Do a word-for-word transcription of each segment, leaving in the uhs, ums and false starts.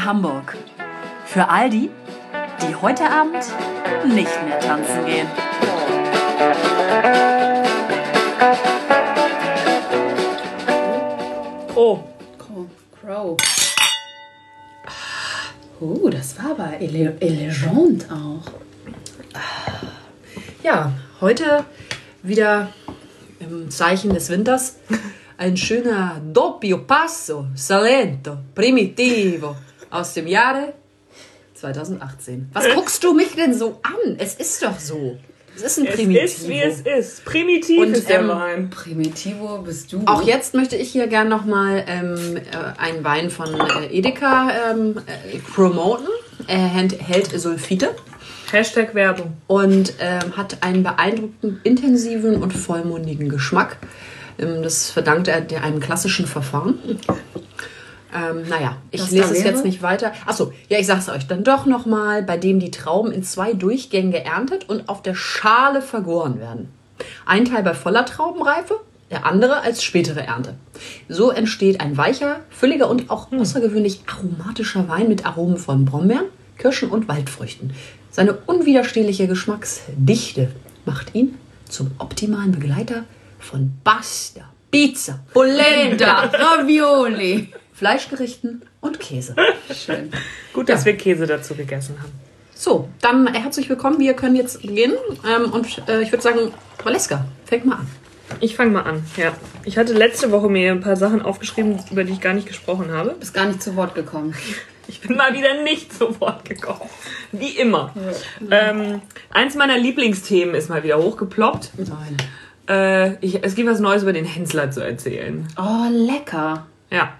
Hamburg. Für all die, die heute Abend nicht mehr tanzen gehen. Oh. Crow. Oh, das war aber ele- elegant auch. Ja, heute wieder im Zeichen des Winters ein schöner Doppio Passo Salento Primitivo aus dem Jahre zweitausendachtzehn. Was guckst du mich denn so an? Es ist doch so. Es ist ein Primitivo. Es ist, wie es ist. Primitiv Und, ist der ähm, Wein. Primitivo bist du. Auch jetzt möchte ich hier gerne nochmal ähm, äh, einen Wein von äh, Edeka ähm, äh, promoten. Er enthält Sulfite Hashtag Werbung. und ähm, hat einen beeindruckend intensiven und vollmundigen Geschmack. Ähm, das verdankt er der- einem klassischen Verfahren. Ähm, naja, ich Was lese da es wäre? jetzt nicht weiter. Achso, ja, ich sag's euch dann doch nochmal, bei dem die Trauben in zwei Durchgängen geerntet und auf der Schale vergoren werden. Ein Teil bei voller Traubenreife, der andere als spätere Ernte. So entsteht ein weicher, fülliger und auch außergewöhnlich aromatischer Wein mit Aromen von Brombeeren, Kirschen und Waldfrüchten. Seine unwiderstehliche Geschmacksdichte macht ihn zum optimalen Begleiter von Pasta, Pizza, Polenta, Ravioli. Fleischgerichten und Käse. Schön. Gut, dass wir Käse dazu gegessen haben. So, dann herzlich willkommen. Wir können jetzt beginnen. Ähm, und äh, ich würde sagen, Valeska, fängt mal an. Ich fange mal an. Ja. Ich hatte letzte Woche mir ein paar Sachen aufgeschrieben, über die ich gar nicht gesprochen habe. Bist gar nicht zu Wort gekommen. Ich bin mal wieder nicht zu Wort gekommen. Wie immer. Ähm, eins meiner Lieblingsthemen ist mal wieder hochgeploppt. Nein. Äh, ich, es gibt was Neues über den Hensler zu erzählen. Oh, lecker. Ja.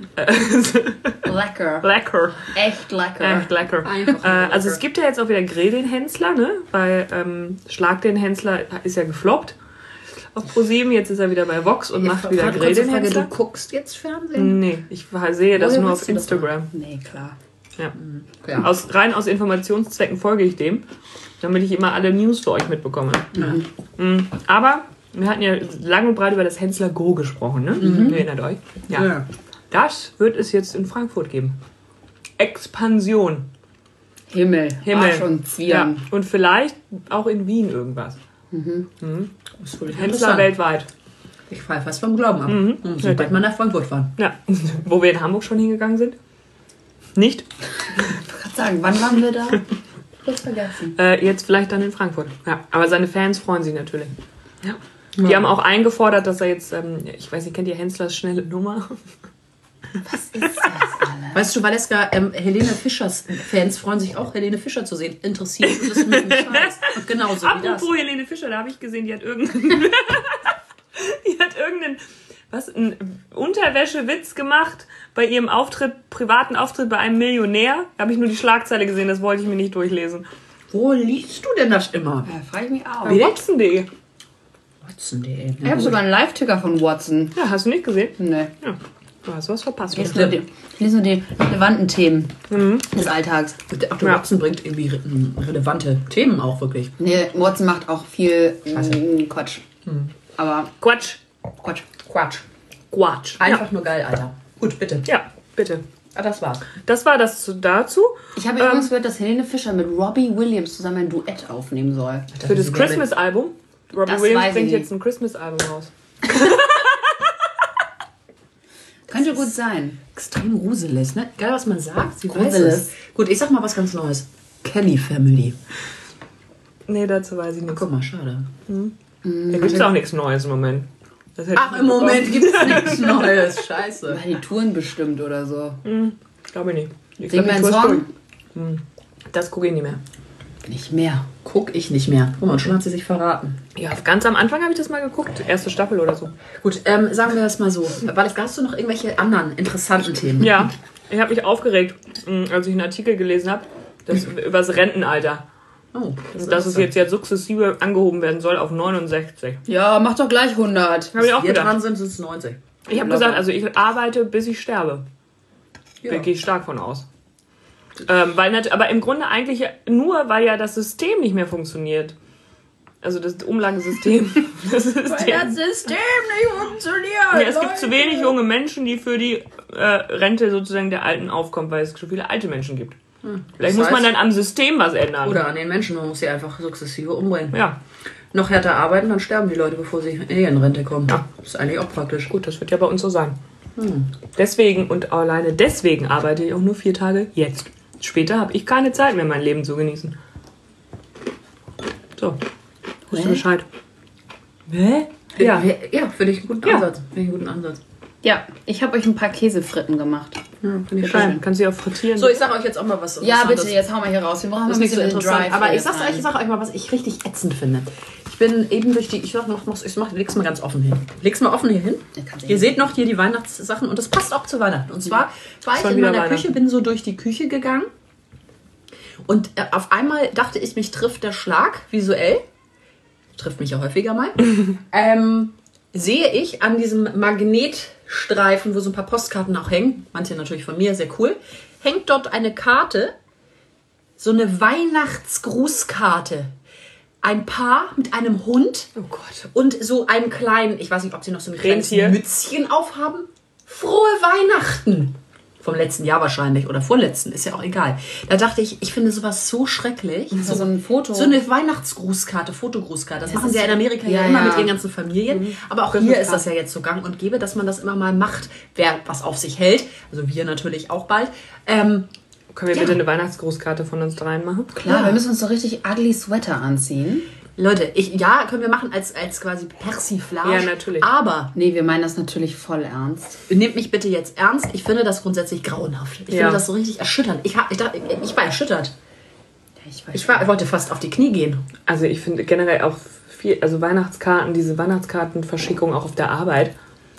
Lecker. Lecker. Echt lecker. Echt lecker. Einfach Äh, nur also lecker. es gibt ja jetzt auch wieder Grill den Hensler, ne? Weil ähm, Schlag den Hensler ist ja gefloppt auf ProSieben. Jetzt ist er wieder bei Vox und macht wieder Frage, Grill kurze den Frage, Hensler. du guckst jetzt Fernsehen? Nee, ich sehe das Woher nur willst auf du das Instagram. machen? Nee, klar. Ja. Ja. Aus, rein aus Informationszwecken folge ich dem, damit ich immer alle News für euch mitbekomme. Mhm. Aber wir hatten ja lang und breit über das Hensler Go gesprochen, ne? Ihr erinnert euch? Ja. Ja. Das wird es jetzt in Frankfurt geben. Expansion. Himmel. Himmel. Arsch und Ja. Zwirn. Und vielleicht auch in Wien irgendwas. Das ist wirklich Hensler interessant. weltweit. Ich fall fast vom Glauben ab. Mhm. Sobald man nach Frankfurt fahren. Ja. Wo wir in Hamburg schon hingegangen sind. Nicht? Ich kann sagen, wann waren wir da? Kurz vergessen. Äh, jetzt vielleicht dann in Frankfurt. Ja. Aber seine Fans freuen sich natürlich. Ja. Die haben auch eingefordert, dass er jetzt, ähm, ich weiß nicht, kennt ihr Henslers schnelle Nummer? Was ist das, Alter? Weißt du, Valeska, ähm, Helene Fischers Fans freuen sich auch, Helene Fischer zu sehen. Interessiert ist das mit dem Scheiß. Und genauso wie das. Apropos Helene Fischer, da habe ich gesehen, die hat irgendeinen, die hat irgendeinen, was, einen Unterwäschewitz gemacht bei ihrem Auftritt, privaten Auftritt bei einem Millionär. Da habe ich nur die Schlagzeile gesehen, das wollte ich mir nicht durchlesen. Wo liest du denn das immer? Ja, frage ich mich auch. Bei Watson punkt de. Watson punkt de. Ich habe sogar einen Live-Ticker von Watson. Ja, hast du nicht gesehen? Nee. Ja, du hast was verpasst. Ich lese nur die, ich lese nur die relevanten Themen Mhm. des Alltags. Auch der Ja. Watson bringt irgendwie re relevante Themen auch wirklich. Nee, Watson macht auch viel mm, Quatsch. Aber Quatsch. Quatsch. Quatsch. Quatsch. Einfach nur geil, Alter. Gut, bitte. Ja, bitte. Ah, das war's. Das war das zu- dazu. Ich habe Ähm, übrigens gehört, dass Helene Fischer mit Robbie Williams zusammen ein Duett aufnehmen soll. Für das Christmas-Album. Robbie Das Williams weiß ich bringt nicht. jetzt ein Christmas-Album raus. Könnte gut sein. Extrem gruselig, ne? Geil, was man sagt. Sie weiß Gruselig. es. Gut, ich sag mal was ganz Neues. Kelly Family. Nee, dazu weiß ich nichts. Guck mal, schade. Da gibt es auch nichts Neues im Moment. Das hätte Ach, ich im mitbekommen. Moment gibt's nichts Neues. Scheiße. Weil die Touren bestimmt oder so. Glaube ich nicht. Ich Sing glaub, mir die einen Tour ist Song? durch. Das gucke ich nicht mehr. Nicht mehr. Guck ich nicht mehr. Guck mal, schon hat sie sich verraten. Ja, ganz am Anfang habe ich das mal geguckt. Erste Staffel oder so. Gut, ähm, sagen wir das mal so. Valeska, hast du noch irgendwelche anderen interessanten Themen? Ja, ich habe mich aufgeregt, mh, als ich einen Artikel gelesen habe, das über das Rentenalter. Oh, das Dass es jetzt ja sukzessive angehoben werden soll auf neunundsechzig. Ja, mach doch gleich hundert. Habe ich auch wir gedacht. dran sind, sind es neunzig. Ich habe gesagt, also ich arbeite, bis ich sterbe. Ja. Da gehe ich stark von aus. Ähm, weil nat- aber im Grunde eigentlich nur, weil ja das System nicht mehr funktioniert. Also das Umlagesystem. Das System. Weil das System nicht funktioniert. Ja, es gibt zu wenig junge Menschen, die für die äh, Rente sozusagen der Alten aufkommt, weil es so viele alte Menschen gibt. Hm. Vielleicht Das muss man heißt- dann am System was ändern. Oder an den Menschen, man muss sie einfach sukzessive umbringen. Ja, Noch härter arbeiten, dann sterben die Leute, bevor sie in Rente kommen. Ja. Das ist eigentlich auch praktisch. gut, das wird ja bei uns so sein. Deswegen und alleine deswegen arbeite ich auch nur vier Tage jetzt. Später habe ich keine Zeit mehr, mein Leben zu genießen. So, weißt du Hä? Bescheid? Hä? Ja. Ja, ja finde ich einen guten Ja. Ansatz. Finde ich einen guten Ansatz. Ja, ich habe euch ein paar Käsefritten gemacht. Ja, finde ich Fein. schön. Kannst du sie auch frittieren. So, ich sage euch jetzt auch mal was Ja, Interessantes. bitte, jetzt hau mal hier raus. Wir brauchen Das mal ist ein nicht so bisschen den interessant. Drive. Aber hier ich sag's rein. euch, ich sag euch mal, was ich richtig ätzend finde. Ich bin eben durch die. Ich sag noch, ich mach, leg's mal ganz offen hin. Leg's mal offen hier hin. Ja, kannst du Ihr hin. seht noch hier die Weihnachtssachen und das passt auch zu Weihnachten. Und zwar war ich Schon in wieder meiner Weihnachten. Küche, bin so durch die Küche gegangen und äh, auf einmal dachte ich, mich trifft der Schlag visuell. Trifft mich ja häufiger mal. ähm, sehe ich an diesem Magnetstreifen, wo so ein paar Postkarten auch hängen, manche natürlich von mir, sehr cool, hängt dort eine Karte, so eine Weihnachtsgrußkarte. Ein Paar mit einem Hund Oh Gott. und so einem kleinen, ich weiß nicht, ob sie noch so ein kleines Rentier. Mützchen aufhaben. Frohe Weihnachten! Vom letzten Jahr wahrscheinlich oder vorletzten, ist ja auch egal. Da dachte ich, ich finde sowas so schrecklich. Das war so ein Foto. So eine Weihnachtsgrußkarte, Fotogrußkarte. Das, machen ist sie ja in Amerika ja, ja, immer ja. mit ihren ganzen Familien. Aber auch hier ist das ja jetzt so gang und gäbe, dass man das immer mal macht, wer was auf sich hält. Also wir natürlich auch bald. Ähm, Können wir Ja. bitte eine Weihnachtsgrußkarte von uns dreien machen? Klar, Ja. wir müssen uns so richtig ugly Sweater anziehen. Leute, ich, ja, können wir machen als, als quasi Persiflage. Ja, natürlich. Aber Nee, wir meinen das natürlich voll ernst. nehmt mich bitte jetzt ernst. Ich finde das grundsätzlich grauenhaft. Ich Ja. finde das so richtig erschütternd. Ich, hab, ich, dachte, ich war erschüttert. Ich weiß Ich, war, ich wollte fast auf die Knie gehen. Also ich finde generell auch viel, also Weihnachtskarten, diese Weihnachtskartenverschickung auch auf der Arbeit,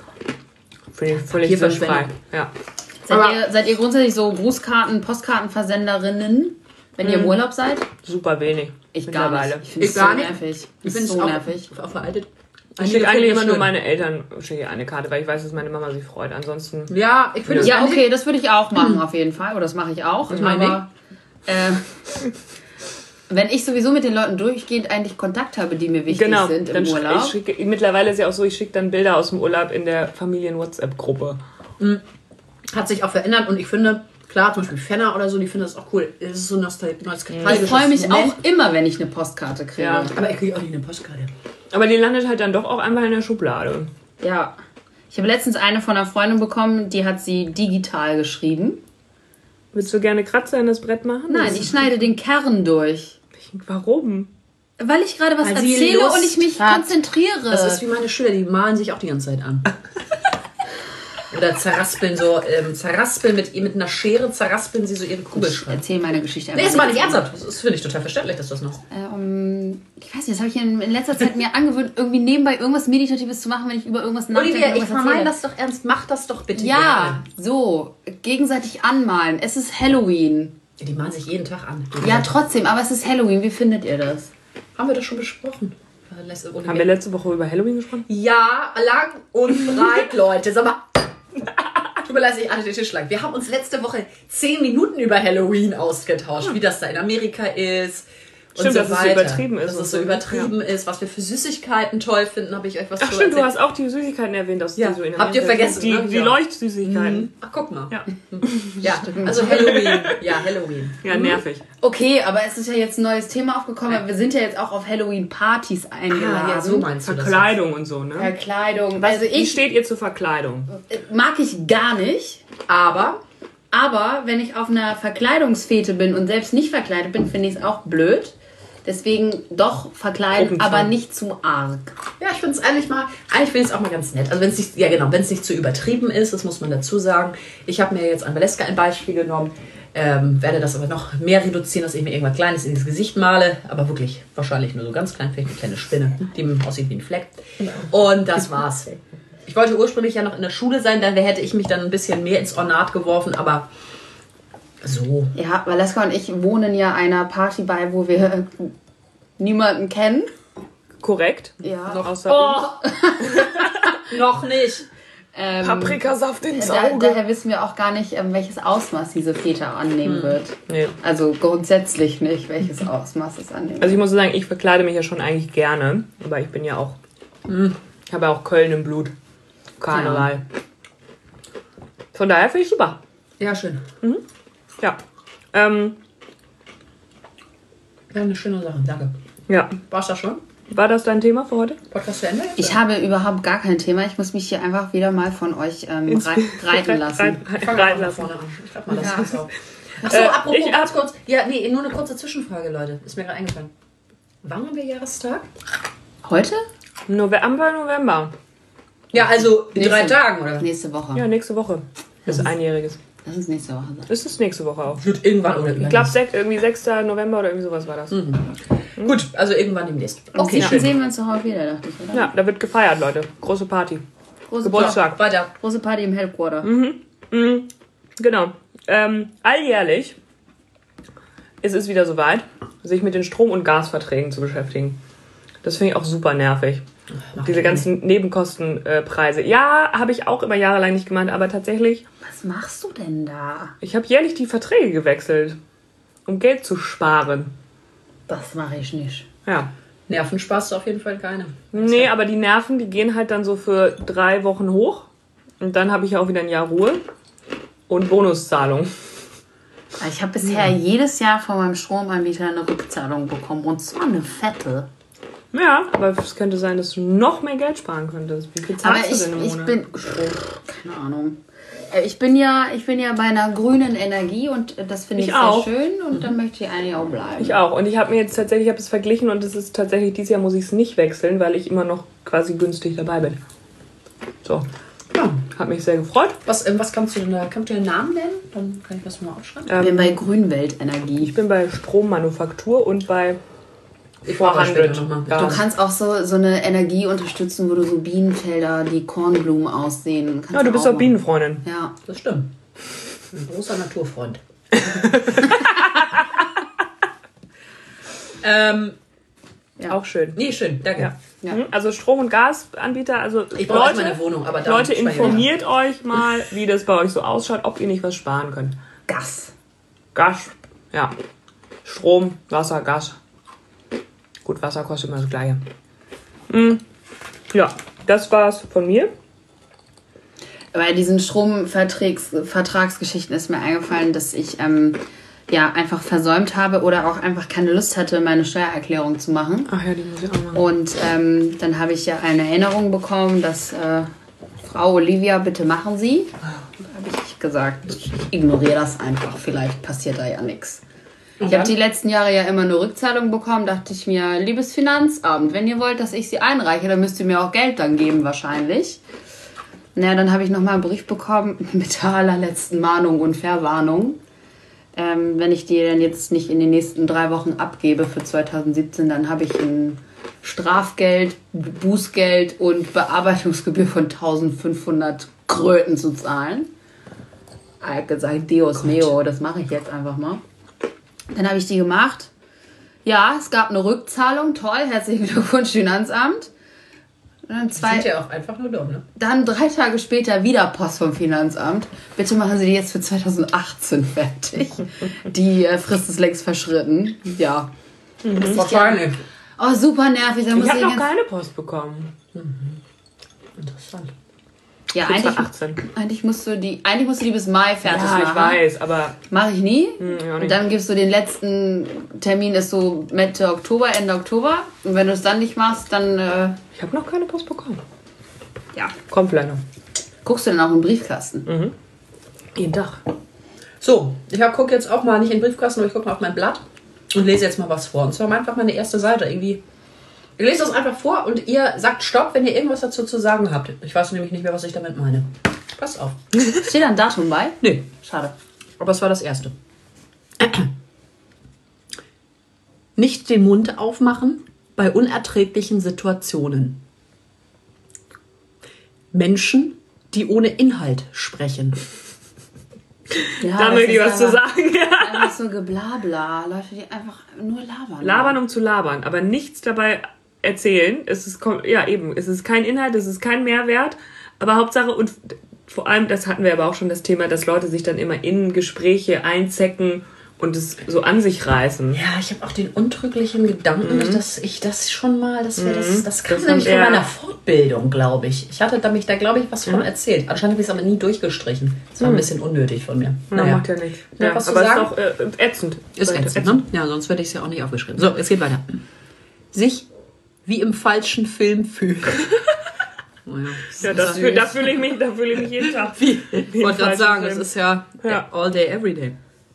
finde ich völlig Papierverschwendung. sinnfrei. Ja. Seid, Aber- ihr, seid ihr grundsätzlich so Grußkarten, Postkartenversenderinnen, wenn ihr im Urlaub seid? Super wenig. Ich gar nicht. mittlerweile. Ich finde Ich es so gar nicht. nervig. Ich Ich finde finde es so auch, nervig. auch veraltet. Ich schicke eigentlich immer nur schön. meine Eltern schicke ich eine Karte, weil ich weiß, dass meine Mama sich freut. Ansonsten Ja, ich finde es Ja, eigentlich- okay, das würde ich auch machen auf jeden Fall. Oder das mache ich auch. Das meine aber äh, wenn ich sowieso mit den Leuten durchgehend eigentlich Kontakt habe, die mir wichtig genau. sind im Dann sch- Urlaub. ich schicke, mittlerweile ist ja auch so, ich schicke dann Bilder aus dem Urlaub in der Familien-WhatsApp-Gruppe. Hat sich auch verändert und ich finde, klar, zum Beispiel Fenner oder so, die finden das auch cool. Es ist so nostal- nostalgisches Ich freue mich Moment. auch immer, wenn ich eine Postkarte kriege. Ja. Aber ich kriege auch nicht eine Postkarte. Aber die landet halt dann doch auch einfach in der Schublade. Ja. Ich habe letztens eine von einer Freundin bekommen, die hat sie digital geschrieben. Willst du gerne Kratzer in das Brett machen? Nein, ich schneide den Kern durch. Warum? Weil ich gerade was Weil sie erzähle Lust und ich mich hat. konzentriere. Das ist wie meine Schüler, die malen sich auch die ganze Zeit an. Oder zerraspeln so, ähm, zerraspeln mit, mit einer Schere, zerraspeln sie so ihre ich Kugelschreiber. erzähle meine Geschichte Nee, einfach. ist mal nicht ernsthaft. Das ist, finde ich, total verständlich, dass du das noch. Ähm, ich weiß nicht, das habe ich in, in letzter Zeit mir angewöhnt, irgendwie nebenbei irgendwas Meditatives zu machen, wenn ich über irgendwas nachdenke. Olivia, ich irgendwas meine erzähle. das doch ernst. Mach das doch bitte Ja, so. Gegenseitig anmalen. Es ist Halloween. gerne. Die malen sich jeden Tag an. Ja, trotzdem, aber es ist Halloween. Wie findet ihr das? Haben wir das schon besprochen? Lässt- Olivia. Haben wir letzte Woche über Halloween gesprochen? Ja, lang und breit, Leute. Sag mal. Tut mir leid, dass ich alle den Tisch schlag. Wir haben uns letzte Woche zehn Minuten über Halloween ausgetauscht, wie das da in Amerika ist. Und Stimmt, so dass es so weiter. übertrieben ist Dass und es so so. übertrieben ist, was wir für Süßigkeiten toll finden, habe ich euch was Ach zu stimmt, du erzählt. hast auch die Süßigkeiten erwähnt, aus Ja, die so in habt ihr Amerika vergessen, sind. ne? Die, die Ja. Leuchtsüßigkeiten. Ach, guck mal. Ja. Ja, also Halloween. Ja, Halloween. Ja, nervig. Okay, aber es ist ja jetzt ein neues Thema aufgekommen. Wir sind ja jetzt auch auf Halloween-Partys eingeladen. Ah, ja, so meinst du das. Verkleidung und so, ne? Verkleidung. Also Wie ich steht ihr zur Verkleidung? mag ich gar nicht. Aber Aber wenn ich auf einer Verkleidungsfete bin und selbst nicht verkleidet bin, finde ich es auch blöd. Deswegen doch verkleiden, Gruppenzwang. aber nicht zu arg. ja, ich finde es eigentlich mal, eigentlich finde ich es auch mal ganz nett. Also wenn es nicht, ja genau, wenn es nicht zu übertrieben ist, das muss man dazu sagen. Ich habe mir jetzt an Valeska ein Beispiel genommen, ähm, werde das aber noch mehr reduzieren, dass ich mir irgendwas Kleines in das Gesicht male, aber wirklich wahrscheinlich nur so ganz klein, vielleicht eine kleine Spinne, die aussieht wie ein Fleck. Und das war's. Ich wollte ursprünglich ja noch in der Schule sein, dann hätte ich mich dann ein bisschen mehr ins Ornat geworfen, aber so. Ja, Valeska und ich wohnen ja einer Party bei, wo wir äh, niemanden kennen. Korrekt. Ja. Noch außer uns. Noch nicht. Ähm, Paprikasaft ins da, Auge. daher wissen wir auch gar nicht, ähm, welches Ausmaß diese Fete annehmen wird. Nee. Also grundsätzlich nicht, welches Ausmaß es annehmen Also ich muss sagen, ich verkleide mich ja schon eigentlich gerne. Aber ich bin ja auch, ich habe ja auch Köln im Blut. Karneval. Von daher finde ich super. Ja, schön. Ja. Ähm, Ja, eine schöne Sache. Danke. ja. War's das schon? War das dein Thema für heute? Podcast zu Ende? jetzt? Ich habe überhaupt gar kein Thema. Ich muss mich hier einfach wieder mal von euch ähm, Ins- rei reiten lassen. Rein, Ich fange rein mal lassen. vorne an. Ich schreib mal das Ja. jetzt auf. Achso, Äh, apropos, ich ganz hab- kurz. Ja, nee, nur eine kurze Zwischenfrage, Leute. Ist mir gerade eingefallen. Wann haben wir Jahrestag? Heute? November, November. Ja, also in Nächste- drei Tagen, oder? Nächste Woche. Ja, nächste Woche. Ist einjähriges. Das ist nächste Woche. Ist es nächste Woche auch. Wird irgendwann oder Ich glaube, irgendwie sechster November oder irgendwie sowas war das. Gut, also irgendwann demnächst. Okay, Okay, dann sehen wir uns doch auch wieder, dachte ich, oder? Ja, da wird gefeiert, Leute. Große Party. Große, Geburtstag. Weiter. Party, große Party im Headquarter. Genau. Ähm, alljährlich ist es wieder soweit, sich mit den Strom- und Gasverträgen zu beschäftigen. Das finde ich auch super nervig. Diese ganzen Nebenkostenpreise. Ja, habe ich auch immer jahrelang nicht gemacht, aber tatsächlich, Was machst du denn da? ich habe jährlich die Verträge gewechselt, um Geld zu sparen. Das mache ich nicht. Ja. Nerven sparst du auf jeden Fall keine. Nee, aber die Nerven, die gehen halt dann so für drei Wochen hoch. Und dann habe ich ja auch wieder ein Jahr Ruhe und Bonuszahlung. Ich habe bisher jedes Jahr von meinem Stromanbieter eine Rückzahlung bekommen. Und zwar eine fette. Ja, aber es könnte sein, dass du noch mehr Geld sparen könntest. Wie viel Aber zahlst ich, du denn im ich Monat? bin... Keine Ahnung. Äh, Ich bin, ja, ich bin ja bei einer grünen Energie und das finde ich, Ich sehr auch. schön. Und dann möchte ich eigentlich auch bleiben. Ich auch. Und ich habe mir jetzt tatsächlich, ich habe es verglichen und es ist tatsächlich, dieses Jahr muss ich es nicht wechseln, weil ich immer noch quasi günstig dabei bin. So. Ja. Hat mich sehr gefreut. Was, ähm, was kannst du denn da? Kannst du den Namen nennen? Dann kann ich das mal aufschreiben. Ich bin Ähm, bei Grünweltenergie. ich bin bei Strommanufaktur und bei Ich frage später nochmal. Du Gas. kannst auch so, so eine Energie unterstützen, wo du so Bienenfelder, die Kornblumen aussehen. Kannst Ja, du bist auch doch Bienenfreundin. machen. Ja. Das stimmt. Ein großer Naturfreund. ähm, Ja. Auch schön. nee, schön, danke. Ja. Ja. Mhm. Also Strom- und Gasanbieter, also Ich brauche Leute, meine Wohnung, aber da Leute, sprechen wir informiert euch mal, wie das bei euch so ausschaut, ob ihr nicht was sparen könnt. Gas. Gas, ja. Strom, Wasser, Gas. Gut, Wasser kostet immer das Gleiche. Mm. Ja, das war's von mir. Bei diesen Stromvertragsgeschichten ist mir eingefallen, dass ich ähm, ja einfach versäumt habe oder auch einfach keine Lust hatte, meine Steuererklärung zu machen. Ach ja, die muss ich auch machen. Und ähm, dann habe ich ja eine Erinnerung bekommen, dass äh, Frau Olivia, bitte machen Sie. Da habe ich gesagt, ich ignoriere das einfach, vielleicht passiert da ja nichts. Ich habe die letzten Jahre ja immer eine Rückzahlung bekommen, dachte ich mir, liebes Finanzamt, wenn ihr wollt, dass ich sie einreiche, dann müsst ihr mir auch Geld dann geben wahrscheinlich. Naja, dann habe ich nochmal einen Brief bekommen mit der allerletzten Mahnung und Verwarnung. Ähm, wenn ich die dann jetzt nicht in den nächsten drei Wochen abgebe für zwanzig siebzehn, dann habe ich ein Strafgeld, Bußgeld und Bearbeitungsgebühr von eintausendfünfhundert Kröten zu zahlen. Ich habe gesagt, Dios meo, das mache ich jetzt einfach mal. Dann habe ich die gemacht. Ja, es gab eine Rückzahlung. Toll, herzlichen Glückwunsch, Finanzamt. Und dann, zwei, Sind ja auch einfach nur dumm, ne? dann drei Tage später wieder Post vom Finanzamt. Bitte machen Sie die jetzt für zwanzig achtzehn fertig. Die äh, Frist ist längst verschritten. Ja. Wahrscheinlich. Oh, super nervig. Da muss Ich habe ich noch jetzt, keine Post bekommen. Interessant. ja, Für eigentlich, achtzehn. eigentlich, musst du die, eigentlich musst du die bis Mai fertig Ja, ich machen. weiß, aber Mache ich nie. ja, Und nicht. dann gibst du den letzten Termin, ist so Mitte Oktober, Ende Oktober. Und wenn du es dann nicht machst, dann äh, ich habe noch keine Post bekommen. ja, Kommt vielleicht noch. guckst du dann auch im Briefkasten. Jeden Tag. So, ich gucke jetzt auch mal nicht in den Briefkasten, aber ich gucke mal auf mein Blatt und lese jetzt mal was vor. Und zwar einfach meine erste Seite irgendwie. Ich lese das einfach vor und ihr sagt Stopp, wenn ihr irgendwas dazu zu sagen habt. Ich weiß nämlich nicht mehr, was ich damit meine. Pass auf. Steht da ein Datum bei? Nee, Schade. aber es war das erste. Nicht den Mund aufmachen bei unerträglichen Situationen. Menschen, die ohne Inhalt sprechen. Ja, Da das möchte ich ist was zu einfach- sagen. Ja. Einfach so geblabla. Leute, die einfach nur labern. Labern, um zu labern, aber nichts dabei erzählen. Es ist, kom- ja, eben, es ist kein Inhalt, es ist kein Mehrwert, aber Hauptsache, und vor allem, das hatten wir aber auch schon das Thema, dass Leute sich dann immer in Gespräche einzecken und es so an sich reißen. Ja, ich habe auch den untrüglichen Gedanken, mhm. dass ich das schon mal, dass wir das, das kam Das nämlich haben- von ja. meiner Fortbildung, glaube ich. Ich hatte da mich da, glaube ich, was von erzählt. Anscheinend habe ich es aber nie durchgestrichen. Das war ein bisschen unnötig von mir. Ja, macht ja nichts. Ja, Ja, was zu aber es ist sagen? auch äh, ätzend. Ist ätzend, ne? Ja, sonst hätte ich es ja auch nicht aufgeschrieben. So, jetzt geht weiter. Sich wie im falschen Film fühlen. Oh ja, Ja, das fühl, da fühle ich mich, da fühle ich mich jeden Tag. Wie? Wie Ich wollte gerade im sagen, falschen es Film. ist ja, Ja. all day, every day.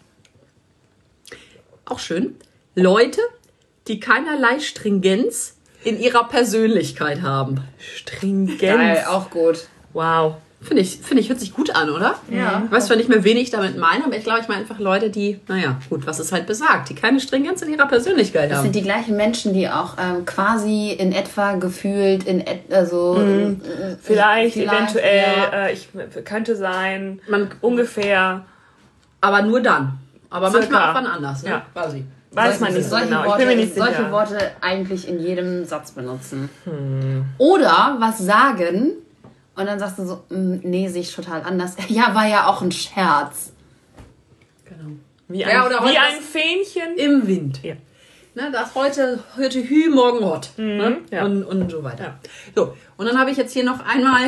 Auch schön. Leute, die keinerlei Stringenz in ihrer Persönlichkeit haben. Stringenz. Geil, auch gut. Wow. Finde ich, finde ich, hört sich gut an, oder? Ja. Ich weiß zwar nicht mehr, wen ich damit meine, aber ich glaube, ich meine einfach Leute, die, naja, gut, was es halt besagt, die keine Stringenz in ihrer Persönlichkeit Das haben. sind die gleichen Menschen, die auch ähm, quasi in etwa gefühlt, in et also äh, Vielleicht, eventuell, ja. äh, ich könnte sein, Man- ungefähr. Aber nur dann. Aber Circa. manchmal auch wann anders, ne? Ja. Quasi. Weiß man nicht so solche, genau. Ich Worte, bin mir nicht solche sicher. Worte eigentlich in jedem Satz benutzen. Oder was sagen und dann sagst du so, "Mm, nee, sehe ich total anders. Ja, war ja auch ein Scherz. Genau. Wie ein, Ja, oder heute wie ein das- Fähnchen. Im Wind. Ja. Ne, das heute, heute Hü, morgen Hot. Ne? ja. Und, und so weiter. Ja. So, und dann habe ich jetzt hier noch einmal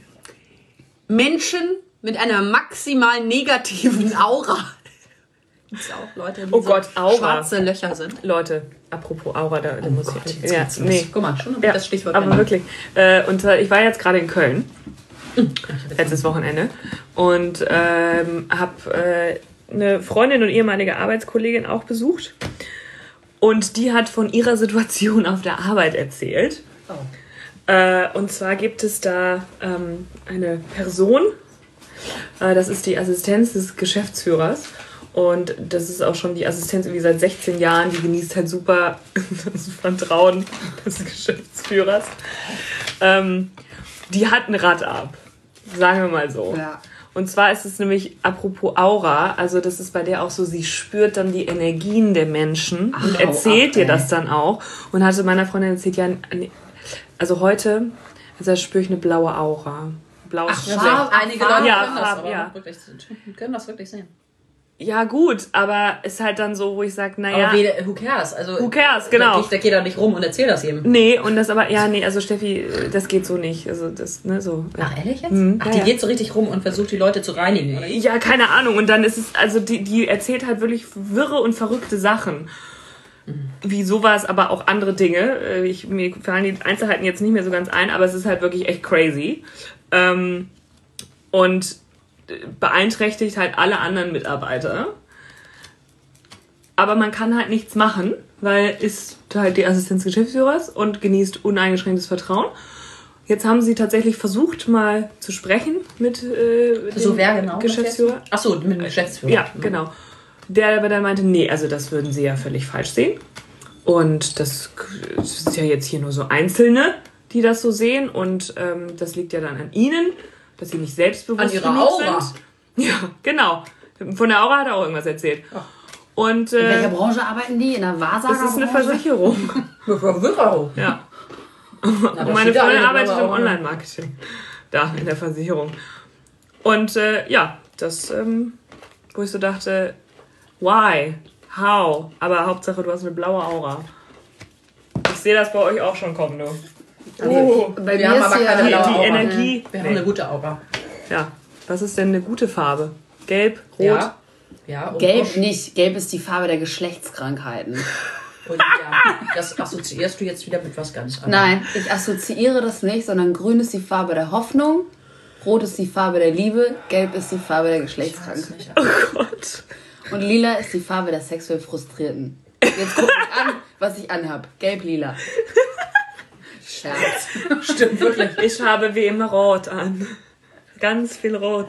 Menschen mit einer maximal negativen Aura. Gibt es auch Leute, die Oh so Gott, Aura. schwarze Löcher sind? Leute, apropos Aura, da, da muss ich. jetzt Ja, geht's los. nee. Guck mal, schon hab ich Ja, das Stichwort aber genannt. wirklich. Äh, und äh, ich war jetzt gerade in Köln, letztes Wochenende, und ähm, habe äh, eine Freundin und ehemalige Arbeitskollegin auch besucht. Und die hat von ihrer Situation auf der Arbeit erzählt. Oh. Äh, und zwar gibt es da ähm, eine Person, äh, das ist die Assistenz des Geschäftsführers. Und das ist auch schon die Assistenz irgendwie seit sechzehn Jahren. Die genießt halt super das Vertrauen des Geschäftsführers. Ähm, die hat ein Rad ab, sagen wir mal so. Ja. Und zwar ist es nämlich, apropos Aura, also das ist bei der auch so, sie spürt dann die Energien der Menschen und Au, erzählt ab, dir ey. das dann auch. Und hatte meiner Freundin erzählt, ja, nee, also heute, also da spüre ich eine blaue Aura. Blaues Ja, Farb- einige Farb- Leute ja, können, das, Farb- aber ja. wirklich, können das wirklich sehen. Ja gut, aber ist halt dann so, wo ich sage, naja, Aber weder, who cares? Also, who cares, genau. Da, da geht er nicht rum und erzählt das jedem. Nee, und das aber, ja, nee, also Steffi, das geht so nicht. Also das, ne, so. Ja. Ach, ehrlich jetzt? Mhm, Ach, ja, die ja. geht so richtig rum und versucht, die Leute zu reinigen, oder? Ja, keine Ahnung. Und dann ist es, also die, die erzählt halt wirklich wirre und verrückte Sachen. Wie sowas, aber auch andere Dinge. Äh, Ich, mir fallen die Einzelheiten jetzt nicht mehr so ganz ein, aber es ist halt wirklich echt crazy. Ähm, und beeinträchtigt halt alle anderen Mitarbeiter. Aber man kann halt nichts machen, weil ist halt die Assistenz des Geschäftsführers und genießt uneingeschränktes Vertrauen. Jetzt haben sie tatsächlich versucht, mal zu sprechen mit äh, dem So, wer genau? Geschäftsführer. Achso, mit dem Geschäftsführer. Ja, genau. Der aber dann meinte, nee, also das würden sie ja völlig falsch sehen. Und das ist ja jetzt hier nur so Einzelne, die das so sehen. Und ähm, das liegt ja dann an ihnen, dass sie nicht selbstbewusst An ihrer genug Aura. sind. Ja, genau. Von der Aura hat er auch irgendwas erzählt. Und In welcher äh, Branche arbeiten die? In der Wahrsagerbranche? das ist eine Versicherung. Versicherung. Ja. Na, Und da meine steht da Freundin eine arbeitet blaue im Aura. Online-Marketing. Da, in der Versicherung. Und äh, ja, das, ähm, wo ich so dachte, why? How? Aber Hauptsache, du hast eine blaue Aura. Ich sehe das bei euch auch schon kommen, du. Oh, bei Wir mir haben ist aber hier keine Die, blaue die Aura. Energie. Wir haben Nee. eine gute Aura. Ja. Was ist denn eine gute Farbe? Gelb, rot? Ja. Ja, und Gelb Orange. nicht. Gelb ist die Farbe der Geschlechtskrankheiten. Und ja, das assoziierst du jetzt wieder mit was ganz anderem. Nein, ich assoziiere das nicht, sondern grün ist die Farbe der Hoffnung, rot ist die Farbe der Liebe, gelb ist die Farbe der Geschlechtskrankheit Oh Gott. und lila ist die Farbe der sexuell Frustrierten. Jetzt guck mich an, was ich anhab. Gelb-lila. Scherz. Stimmt wirklich. Ich habe wie immer rot an. Ganz viel rot.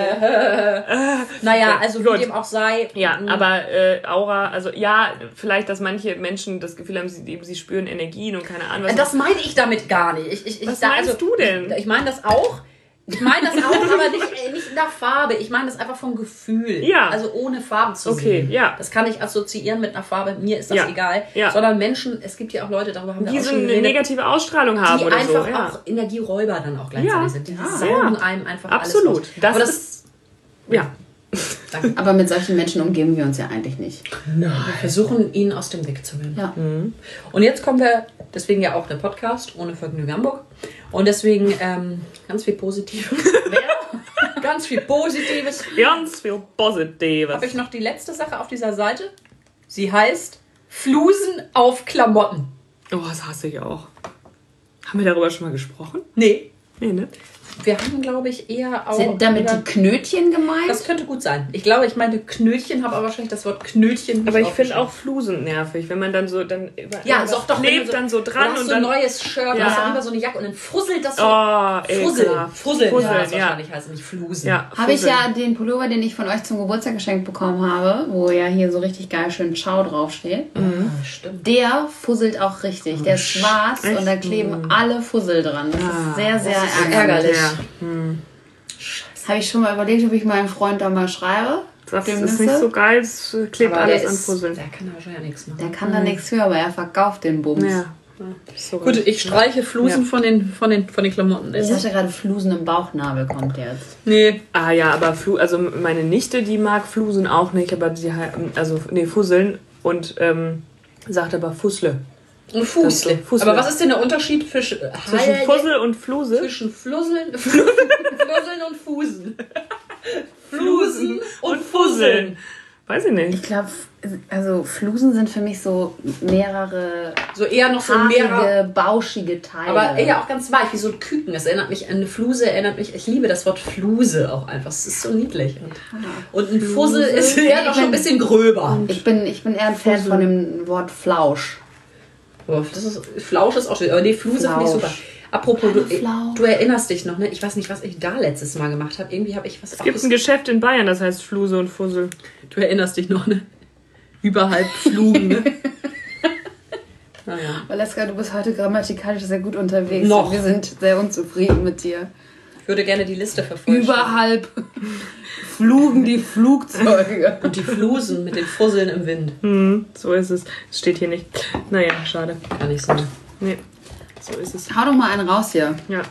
Naja, also Gut. wie dem auch sei. Ja, m, aber äh, Aura, also ja, vielleicht, dass manche Menschen das Gefühl haben, sie, sie spüren Energien und keine Ahnung was. Das meine ich damit gar nicht. Ich, ich, ich, Was da, meinst also, du denn? Ich, ich meine das auch. Ich meine das auch, aber nicht, äh, nicht in der Farbe. Ich meine das einfach vom Gefühl. Ja. Also ohne Farben zu Okay, sehen. ja. Das kann ich assoziieren mit einer Farbe. Mir ist das Ja. egal. Ja. Sondern Menschen, es gibt ja auch Leute, darüber haben wir die auch so schon eine geredet, negative Ausstrahlung haben die oder einfach so. Ja. auch Energieräuber dann auch gleichzeitig Ja. sind. Die Ja. saugen Ja. einem einfach Absolut. alles raus. Das Aber ist, ja. Danke. Aber mit solchen Menschen umgeben wir uns ja eigentlich nicht. Nein. Wir versuchen, ihn aus dem Weg zu gehen. Ja. Und jetzt kommen wir, deswegen ja auch der Podcast, ohne Vergnügen Hamburg. Und deswegen ähm, ganz viel Positives. ganz viel Positives. Ganz viel Positives. Habe ich noch die letzte Sache auf dieser Seite. Sie heißt Flusen auf Klamotten. Oh, das hasse ich auch. Haben wir darüber schon mal gesprochen? Nee. Nee, ne? Wir haben, glaube ich, eher auch... Sind damit über- die Knötchen gemeint? Das könnte gut sein. Ich glaube, ich meine Knötchen, habe aber wahrscheinlich das Wort Knötchen nicht Aber ich finde aufgeschrieben. auch Flusen nervig, wenn man dann so dann über Ja, irgendwas ist auch doch wenn klebt du dann so oder dran hast und so ein dann neues Shirt, Ja. hast du immer so eine Jacke und dann fusselt das so. oh, Fussel. ekelhaft. Fusseln. Fusseln, ja, das ja. wahrscheinlich heißt nicht Flusen. Ja, Habe ich Fusseln. ja den Pullover, den ich von euch zum Geburtstag geschenkt bekommen habe, wo ja hier so richtig geil schön Ciao draufsteht. Ah, stimmt. Der fusselt auch richtig. Der ist schwarz Echt? und da kleben alle Fussel dran. Das ist sehr, sehr ist ärgerlich. ärgerlich. Habe ich schon mal überlegt, ob ich meinem Freund da mal schreibe. Das dem ist Nüsse. nicht so geil, es klebt Aber alles der an ist, Fusseln. der kann da wahrscheinlich ja nichts machen. Der kann da nichts für, aber er verkauft den Bums. Ja. So Gut, ich streiche Flusen Ja. von, den, von, den, von den Klamotten. Ich dachte gerade, Flusen im Bauchnabel kommt jetzt. Nee. Ah ja, aber Flu also meine Nichte, die mag Flusen auch nicht, aber sie halt- also nee, Fusseln und ähm, sagt aber Fussle. Und Fußle. Das so, Fußle. Aber was ist denn der Unterschied für, Zwischen Halt- Fussel und Fluse? zwischen Flusseln, Flusseln und Fusen? Flusen und Fusseln. Weiß ich nicht. Ich glaube, also Flusen sind für mich so mehrere So eher noch so mehrere. haarige, bauschige Teile. Aber eher auch ganz weich, wie so ein Küken. Es erinnert mich an eine Fluse, erinnert mich, ich liebe das Wort Fluse auch einfach. Es ist so niedlich. Und, und ein Fussel ist eher noch schon ein bisschen gröber. Ich bin, ich bin eher ein Fan von dem Wort Flausch. Oh, das ist, Flausch ist auch schön. Aber nee, Fluse finde ich Flausch. super. Apropos, du, Flausch. du erinnerst dich noch, ne? Ich weiß nicht, was ich da letztes Mal gemacht habe. Irgendwie habe ich was Es gibt ein Geschäft in Bayern, das heißt Fluse und Fussel. Du erinnerst dich noch, ne? Überhalb Flugen, ne? Naja. Valeska, du bist heute grammatikalisch sehr gut unterwegs. Noch. Wir sind sehr unzufrieden mit dir. Ich würde gerne die Liste verfolgen. Überhalb flugen die Flugzeuge. Und die Flusen mit den Fusseln im Wind. Hm, so ist es. Es steht hier nicht. Naja, schade. Kann ich sagen. Nee, so ist es. Hau doch mal einen raus hier. Ja.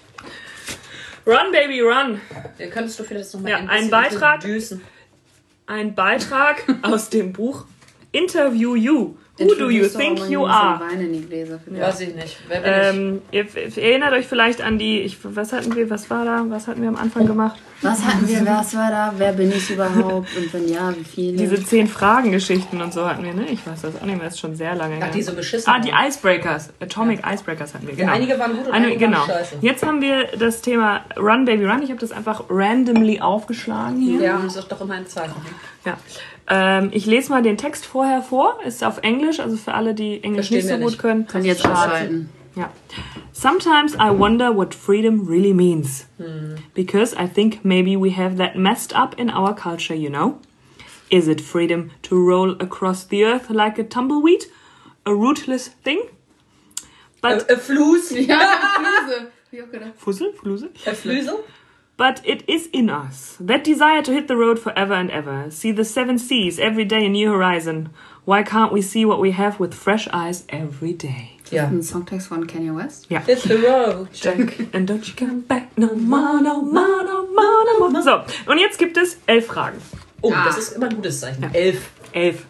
Run, Baby, run. Ja, könntest du vielleicht noch mal Ja, ein ein bisschen Beitrag. düsen? Ein Beitrag aus dem Buch Interview You. Who do you think you are? Wein in die Gläser. Weiß ich nicht. Wer bin ich? Ähm, ihr, ihr erinnert euch vielleicht an die, ich, was hatten wir, was war da, was hatten wir am Anfang gemacht? Was hatten wir, was war da, wer bin ich überhaupt und wenn ja, wie viele? Diese zehn Fragen-Geschichten und so hatten wir, ne? Ich weiß das auch nicht mehr, ist schon sehr lange her. Ach, die so beschissen Ah, die waren. Icebreakers, Atomic Icebreakers hatten wir, genau. einige waren gut und Eine, einige genau. waren scheiße. Jetzt haben wir das Thema Run, Baby, Run. Ich habe das einfach randomly aufgeschlagen hier. Ja, das ist doch immer ein Zeichen. Ja. Ähm, ich lese mal den Text vorher vor. Ist auf Englisch, also für alle, die Englisch Verstehen nicht so wir gut nicht. können. Können jetzt Schade. ausschalten. Yeah. Sometimes I wonder what freedom really means. Because I think maybe we have that messed up in our culture, you know? Is it freedom to roll across the earth like a tumbleweed? A rootless thing? But Äh, Flus? Ja, Fluse. Wie auch gedacht. Fussel, Fluse? Äh, Flüsel? But it is in us. That desire to hit the road forever and ever. See the seven seas, every day a new horizon. Why can't we see what we have with fresh eyes every day? Ja. Ein Songtext von Kanye West. Ja. It's the road. Jack, and don't you come back no more, no more, no more, no more. So, und jetzt gibt es elf Fragen. Oh, Ah. das ist immer ein gutes Zeichen. Elf. Elf.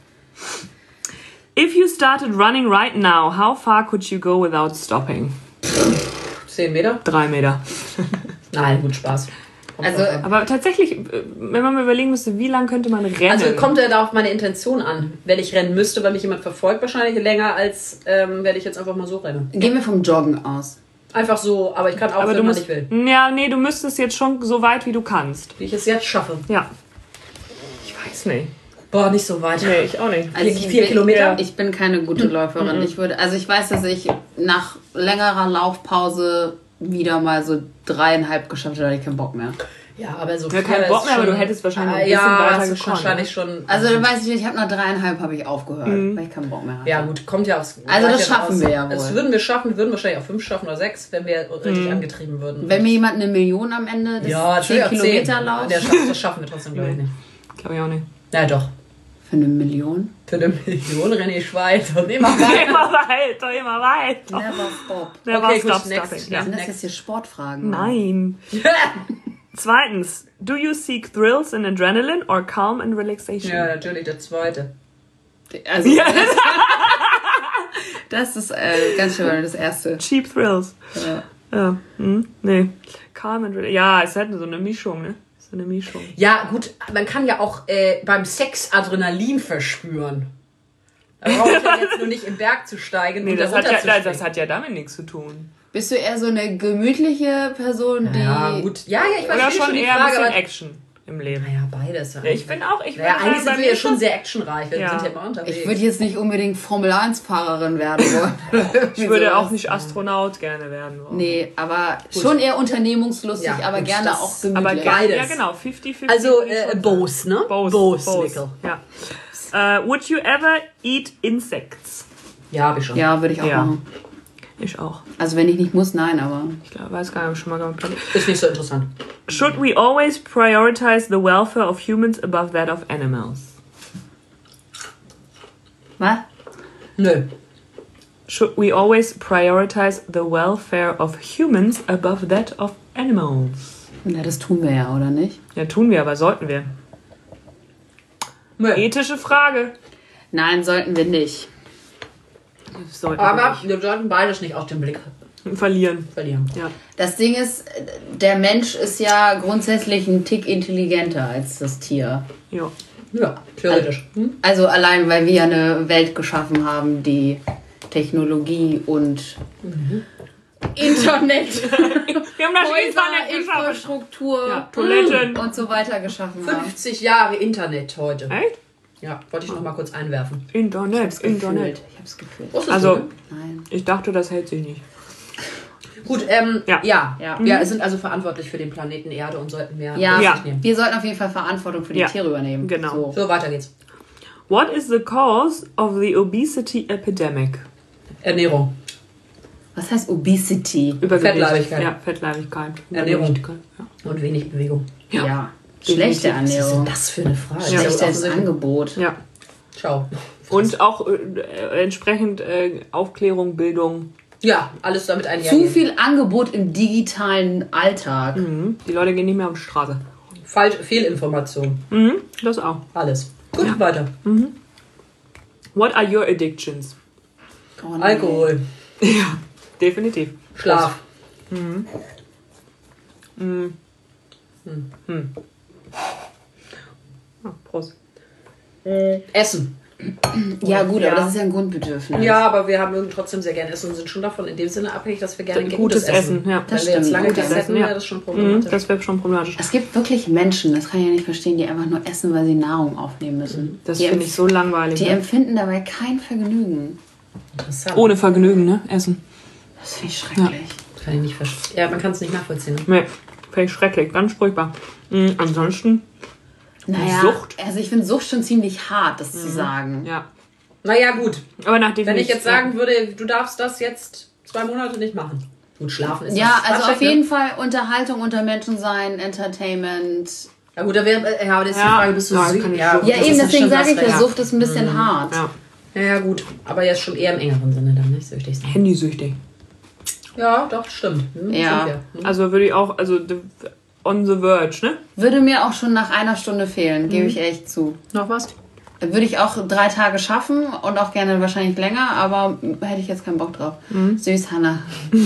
If you started running right now, how far could you go without stopping? Zehn Meter? Drei Meter. Nein, gut, Spaß. Kommt Also, drauf an. Aber tatsächlich, äh, wenn man mir überlegen müsste, wie lang könnte man rennen? Also kommt ja da auf meine Intention an. Wenn ich rennen müsste, weil mich jemand verfolgt, wahrscheinlich länger als ähm, werde ich jetzt einfach mal so rennen. gehen wir vom Joggen aus. Einfach so, aber ich kann auch, aber wenn du man musst, nicht will. ja, nee, du müsstest jetzt schon so weit, wie du kannst. Wie ich es jetzt schaffe. Ja. Ich weiß nicht. Boah, nicht so weit. Nee, ich auch nicht. Also Vier- ich vier bin, Kilometer? Ich bin keine gute Läuferin. Ich würde, also ich weiß, dass ich nach längerer Laufpause wieder mal so dreieinhalb geschafft habe, da hatte ich keinen Bock mehr. Ja, aber so Ja, kein vier Bock ist mehr, aber schon- du hättest wahrscheinlich Ah, ein bisschen ja, weiter das ist gekonnt, wahrscheinlich ne? schon. Also du weißt, ich habe nach dreieinhalb habe ich aufgehört, weil ich keinen Bock mehr hatte. Ja, gut, kommt ja aus. Also das gleich schaffen aus. wir ja wohl. Das würden wir schaffen, wir würden wahrscheinlich auch fünf schaffen oder sechs, wenn wir richtig angetrieben würden. Wenn mir jemand eine Million am Ende des ja, zehn natürlich auch Kilometer zehn. Lauf Der schafft, das schaffen wir trotzdem, glaube ich nicht. Glaube ich auch nicht. Ja, doch. für eine Million. Für eine Million renne ich weiter. Und immer weiter. Immer weiter, immer weiter. Never stop. Der Okay, war gut, Stop next. Stopping. Ja. Sind das Next. jetzt hier Sportfragen? Nein. Zweitens, do you seek thrills and adrenaline or calm and relaxation? Ja, natürlich, der zweite. Also, das ist äh, ganz schön, das erste. Cheap thrills. Ja. Ja, hm, nee. Calm and relaxation. Ja, es ist halt so eine Mischung, ne? So eine Mischung. Ja, gut, man kann ja auch äh, beim Sex Adrenalin verspüren. Da braucht man jetzt nur nicht im Berg zu steigen. Nee, und das da hat, ja, runterzuspringen. das hat ja damit nichts zu tun. Bist du eher so eine gemütliche Person, die... Ja, gut. Ja, ja, ich weiß Oder nicht, schon die eher Frage, ein bisschen aber- Action im Leben. Naja, beides. Ja, ich bin auch, ich bin Ja, eigentlich bei sind wir mir ja schon sehr actionreich. Wir Ja. sind ja immer unterwegs. Ich würde jetzt nicht unbedingt Formel eins Fahrerin werden wollen. Ich würde auch nicht Astronaut gerne werden wollen. Nee, aber schon eher unternehmungslustig, Ja, aber gut, gerne das- auch gemütlich. Aber Beides. gerne, ja genau, fifty fifty. Also, würde ich äh, schon Bose, ne? sagen. Bose. Bose, Bose. Nickel. Ja. Uh, would you ever eat insects? Ja, hab ich schon. Ja, würde ich auch Ja. machen. Ich auch. Also wenn ich nicht muss, nein, aber... Ich glaub, weiß gar nicht, ob ich schon mal gemacht habe. Ist nicht so interessant. Should we always prioritize the welfare of humans above that of animals? Was? Nö. Should we always prioritize the welfare of humans above that of animals? Na, das tun wir ja, oder nicht? Ja, tun wir, aber sollten wir. Nö. Ethische Frage. Nein, sollten wir nicht. Sollten Aber wir wir sollten beides nicht aus dem Blick nicht. Verlieren. verlieren. Ja. Das Ding ist, der Mensch ist ja grundsätzlich ein Tick intelligenter als das Tier. Ja. Ja, theoretisch. Hm? Also allein, weil wir eine Welt geschaffen haben, die Technologie und Internet, Wir haben das Häuser, Internet geschaffen. Infrastruktur Ja, Toiletten. und so weiter geschaffen haben. fünfzig Jahre Internet heute. Echt? Ja, wollte ich noch mal kurz einwerfen. Internet, Internet. Gefühlt. Ich hab's gefühlt. Wusstest Also, du, ne? Nein. ich dachte, das hält sich nicht. Gut, ähm, Ja. ja. Ja. Ja. Wir sind also verantwortlich für den Planeten Erde und sollten mehr Ja, Ja. Rücksicht nehmen. wir sollten auf jeden Fall Verantwortung für die Ja. Tiere übernehmen. Genau. So. So, weiter geht's. What is the cause of the obesity epidemic? Ernährung. Was heißt Obesity? Übergewicht. Fettleibigkeit. Ja, Fettleibigkeit. Ernährung. Übergewicht, Ja. Und wenig Bewegung. Ja. Ja. Schlechte Was ist denn Ernährung. das für eine Frage? Schlechtes Ja, offensichtlich. Angebot. ja. Schau. Und auch äh, entsprechend äh, Aufklärung, Bildung. Ja, alles damit Zu einhergehen. viel Angebot im digitalen Alltag. Mhm. Die Leute gehen nicht mehr auf die Straße. Falsch, Fehlinformation. Mhm. Das auch. Alles. Gut, weiter. What are your addictions? Oh nein. Alkohol. Ja, definitiv. Schlaf. Ah, Prost. Essen. Ja gut, Ja. aber das ist ja ein Grundbedürfnis. Ja, aber wir haben trotzdem sehr gerne Essen und sind schon davon in dem Sinne abhängig, dass wir gerne Gutes Essen, ja. Wenn Das wir jetzt stimmt, lange gutes nichts Essen, hätten, ja. wäre das schon Mhm, problematisch. das wäre schon problematisch. Es gibt wirklich Menschen, das kann ich ja nicht verstehen, die einfach nur essen, weil sie Nahrung aufnehmen müssen. Das die finde ich so langweilig. Die Ne? empfinden dabei kein Vergnügen. Interessant. Ohne Vergnügen, ne? Essen. Das finde ich schrecklich. Kann ich nicht verstehen. Ja, man kann es nicht nachvollziehen. Ne? Nee, finde ich schrecklich. Ganz furchtbar. Mhm, ansonsten, Naja, Sucht? also ich finde Sucht schon ziemlich hart, das zu sagen. ja. Naja, gut. Aber nachdem Wenn ich jetzt ja. sagen würde, du darfst das jetzt zwei Monate nicht machen. Gut, schlafen ist Ja, das also Quatsch, auf ne? jeden Fall Unterhaltung unter Menschen sein, Entertainment. Ja gut, da wäre, äh, ja, aber das ist Ja. die Frage, bist du Ja, süchtig? kann ich Ja, so- gut, Ja, das eben, ist deswegen schon sage ich, was ja, recht. Sucht ist ein bisschen hart. Ja. Ja, ja, gut. Aber jetzt schon eher im engeren Sinne dann, nicht süchtig sein. Handysüchtig. Ja, doch, stimmt. Hm, Ja. sind wir. Hm. Also würde ich auch, also the- on the verge, ne? Würde mir auch schon nach einer Stunde fehlen, gebe ich echt zu. Noch was? Würde ich auch drei Tage schaffen und auch gerne wahrscheinlich länger, aber hätte ich jetzt keinen Bock drauf. Süß, Hanna.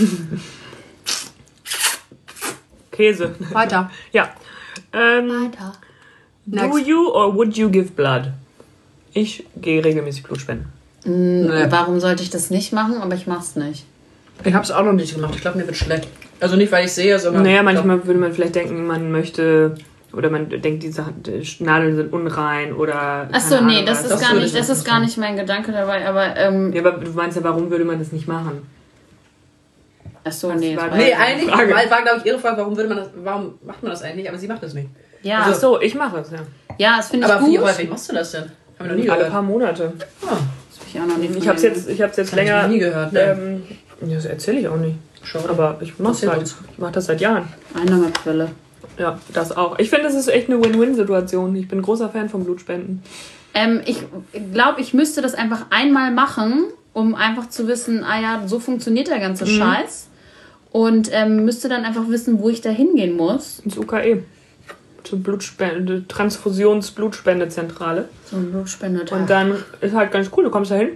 Käse. Weiter. Ja. Ähm, Weiter. do Next. you or would you give blood? Ich gehe regelmäßig Blut spenden. Nee. Warum sollte ich das nicht machen? Aber ich mach's nicht. Ich habe es auch noch nicht gemacht. Ich glaube, mir wird schlecht. Also nicht, weil ich sehe, sondern... Naja, ich manchmal würde man vielleicht denken, man möchte, oder man denkt, die Sachen- die Nadeln sind unrein oder. Achso, keine nee, Ahnung das was. ist Das gar würde nicht, ich das auch ist nicht gar machen. nicht mein Gedanke dabei, aber ähm, Ja, aber du meinst ja, warum würde man das nicht machen? achso, Das nee. war das glaub, nee, war- eigentlich Frage. weil, war, glaube ich, ihre Frage, warum, würde man das, warum macht man das eigentlich nicht? Aber sie macht das nicht. Ja, Ach so, ich mache es, ja. ja, das finde ich Aber gut. wie häufig machst du das denn? Haben wir noch nie Alle gehört. paar Monate. Ah, Das hab ich auch noch nie von Ich hab's dir jetzt, ich hab's jetzt hab ich länger. noch nie gehört. Ne? Ähm, ja, das erzähle ich auch nicht. Schon. Aber ich mach's Erzähl halt. uns. Ich mach das seit Jahren. Einnahmequelle. Ja, das auch. Ich finde, das ist echt eine Win-Win-Situation. Ich bin großer Fan von Blutspenden. Ähm, ich glaube, ich müsste das einfach einmal machen, um einfach zu wissen, ah ja, so funktioniert der ganze Scheiß. Und ähm, müsste dann einfach wissen, wo ich da hingehen muss. Ins U K E. Zur Blutspende, Transfusions-Blutspendezentrale. So ein Blutspendetag. Und dann ist halt ganz cool, du kommst da hin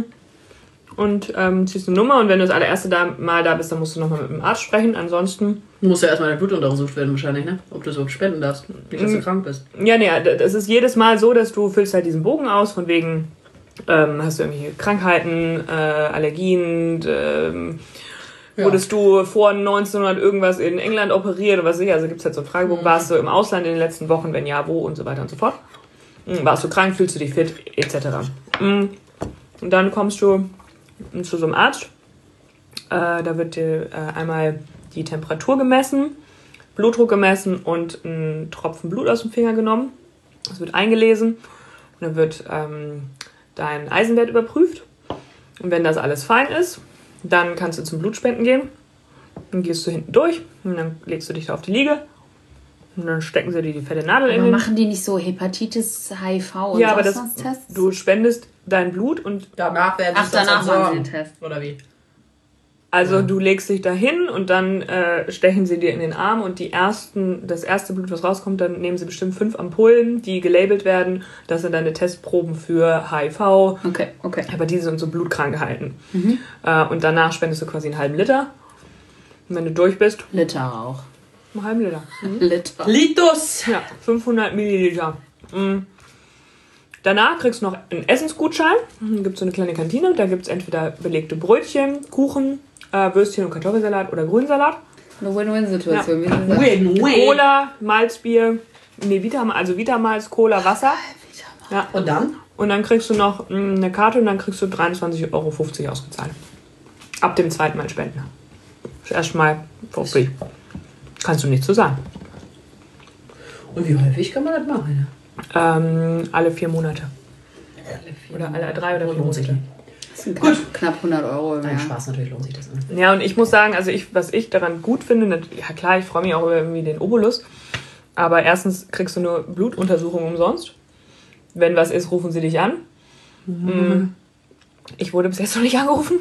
und ähm, ziehst eine Nummer und wenn du das allererste da, Mal da bist, dann musst du nochmal mit dem Arzt sprechen. Ansonsten... Muss ja erstmal dein Blut untersucht werden wahrscheinlich, ne? Ob du es überhaupt spenden darfst. Nicht, dass du krank bist. Ja, nee, das ist jedes Mal so, dass du füllst halt diesen Bogen aus, von wegen, ähm, hast du irgendwelche Krankheiten, äh, Allergien, ähm, Ja. wurdest du vor neunzehnhundert irgendwas in England operiert oder was weiß ich, also gibt's halt so einen Fragebogen, Mhm. warst du im Ausland in den letzten Wochen, wenn ja, wo und so weiter und so fort. Mhm. Warst du krank, fühlst du dich fit, et cetera. Mhm. Und dann kommst du zu so einem Arzt, äh, da wird dir äh, einmal die Temperatur gemessen, Blutdruck gemessen und ein Tropfen Blut aus dem Finger genommen. Das wird eingelesen und dann wird ähm, dein Eisenwert überprüft. Und wenn das alles fein ist, dann kannst du zum Blutspenden gehen. Dann gehst du hinten durch und dann legst du dich da auf die Liege. Und dann stecken sie dir die fette Nadel in Aber den... machen die nicht so Hepatitis, H I V und Ja, aber sonst das, was Tests? du spendest dein Blut und Danach werden Ach, sie das danach machen sie entsorgen. den Test. Oder wie? also du legst dich da hin und dann äh, stechen sie dir in den Arm und die ersten, das erste Blut, was rauskommt, dann nehmen sie bestimmt fünf Ampullen, die gelabelt werden. Das sind deine Testproben für H I V, Okay, okay. Hepatitis und so Blutkrankheiten. Äh, und danach spendest du quasi einen halben Liter. Und wenn du durch bist, Liter auch. einen halben Liter. Liter. Litus! Ja, fünfhundert Milliliter. Mhm. Danach kriegst du noch einen Essensgutschein. Dann gibt es so eine kleine Kantine. Da gibt es entweder belegte Brötchen, Kuchen, äh, Würstchen und Kartoffelsalat oder Grünsalat. Eine Win-Win-Situation, wie sie sagt. Win-win! Cola, Malzbier, nee, Vita, also Vitamalz, Cola, Wasser. Ja. Und dann? Und dann kriegst du noch mh, eine Karte und dann kriegst du dreiundzwanzig Euro fünfzig ausgezahlt. Ab dem zweiten Mal spenden. Das erste Mal for free. Kannst du nichts zu sagen. Und wie häufig kann man das machen? Ähm, alle vier Monate. Oder alle drei oder vier Lohnt sich Monate. Das sind knapp, knapp hundert Euro im Nein, Jahr. Spaß, natürlich lohnt sich das. Ne? Ja, und ich muss sagen, also ich, was ich daran gut finde, nat- ja klar, ich freue mich auch über irgendwie den Obolus, aber erstens kriegst du nur Blutuntersuchung umsonst. Wenn was ist, rufen sie dich an. Mhm. Ich wurde bis jetzt noch nicht angerufen.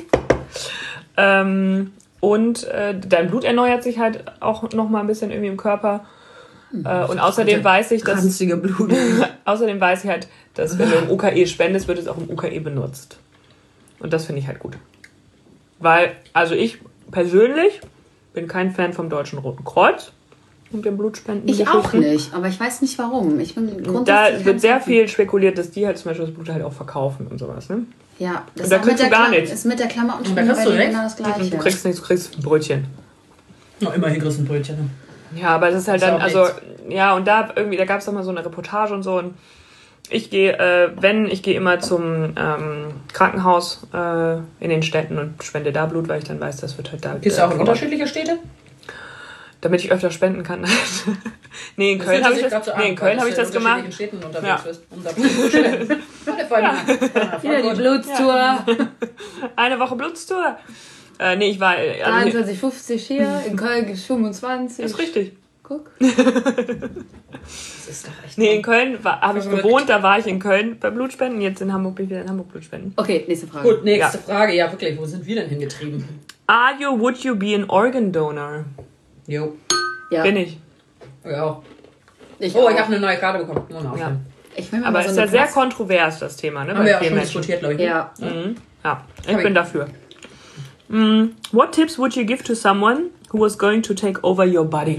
Ähm, und äh, dein Blut erneuert sich halt auch noch mal ein bisschen irgendwie im Körper. Äh, und außerdem weiß ich, dass Ranzige Blut. außerdem weiß ich halt, dass wenn du im U K E spendest, wird es auch im U K E benutzt. Und das finde ich halt gut. Weil, also ich persönlich bin kein Fan vom Deutschen Roten Kreuz und dem Blutspenden. Ich auch nicht, aber ich weiß nicht warum. Ich bin grundsätzlich Da wird sehr kein Fan. viel spekuliert, dass die halt zum Beispiel das Blut halt auch verkaufen und sowas. Ne? Ja, das Und da ist auch mit kriegst du der gar Klam- nichts. ist mit der Klamottenspende Und da kriegst bei du denen recht. genau das Gleiche. Du kriegst nichts, du kriegst ein Brötchen. Ja, immerhin kriegst du ein Brötchen. Ne? Ja, aber das ist halt Ist dann, auch also, nichts. ja, und da irgendwie, da gab es doch mal so eine Reportage und so. Und ich gehe, äh, wenn, ich gehe immer zum ähm, Krankenhaus äh, in den Städten und spende da Blut, weil ich dann weiß, das wird halt da. Gehst du auch in unterschiedliche Städte? Damit ich öfter spenden kann. nee, in Köln habe ich das, nee, in Köln hab ich das gemacht. In Städten unterwegs Ja. bist, um da Blut zu spenden. Ja. Wieder die Blutstour. Eine Woche Blutstour. Äh, nee, ich war. äh, Also, dreiundzwanzig fünfzig hier, in Köln gibt es fünfundzwanzig. ist richtig. Guck. Das ist doch echt. Nee, in Köln habe ich Verrückt. gewohnt, da war ich in Köln bei Blutspenden. Jetzt in Hamburg bin ich wieder in Hamburg Blutspenden. Okay, nächste Frage. Gut, nächste Frage. Ja, wirklich. Wo sind wir denn hingetrieben? Are you, would you be an organ donor? Jo. Ja, Bin ich. Ja. ich Oh, auch. ich habe eine neue Karte bekommen. Nur noch. Ja. Ich will mir Aber mal es so ist ja eine sehr Pass- kontrovers, das Thema, ne? Haben Bei wir ja auch vielen schon Menschen. diskutiert, glaube ich. ne? Ja. Mhm. Ja, ich Hab bin ich. dafür. Mm, what tips would you give to someone who was going to take over your body?